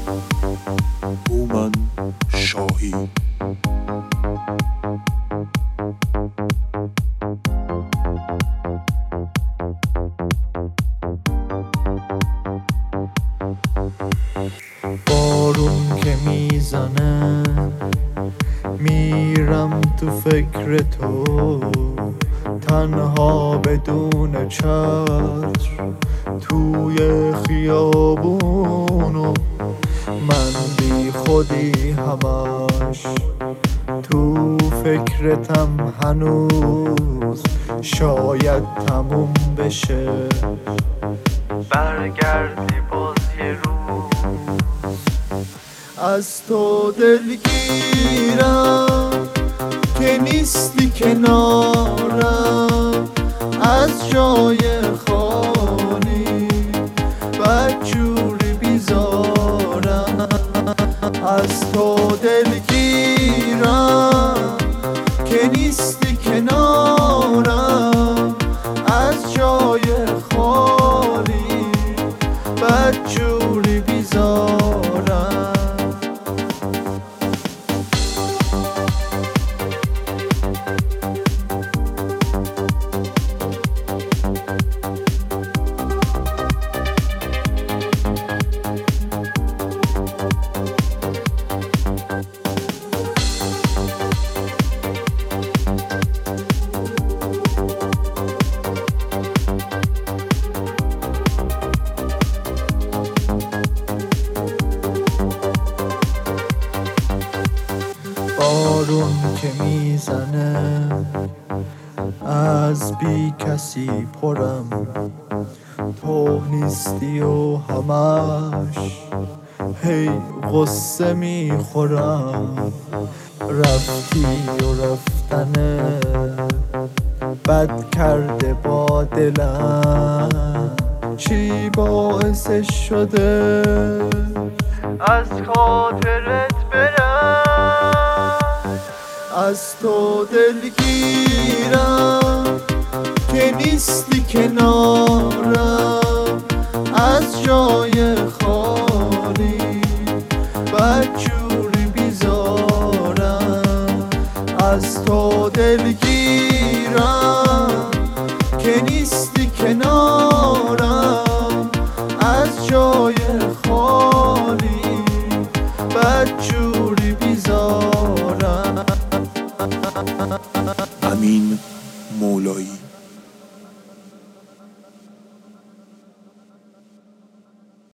هومن شاهی. بارون که میزنه میرم تو فکر تو، تنها بدون چتر توی خیابونو، من بی خودی همش تو فکرتم هنوز، شاید تموم بشه برگردی باز یه روز. از تو دلگیرم که نیستی کنارم، از جای خالی بدجوری بیزارم. از تو دلگیرم که نیستی کنارم، از جای خالی بدجوری بیزارم. بارون که میزنه از بی کسی پرم، تو نیستی و همش هی غصه میخورم. رفتی و رفتنه بد کرده با دلم، چی باعثش شده از خاطرت برم. از تو دلگیرم که نیستی کنارم، از جای خالی بدجوری بیزارم. از تو دلگیرم که نیستی کنارم، از جای خالی بدجوری بیزارم.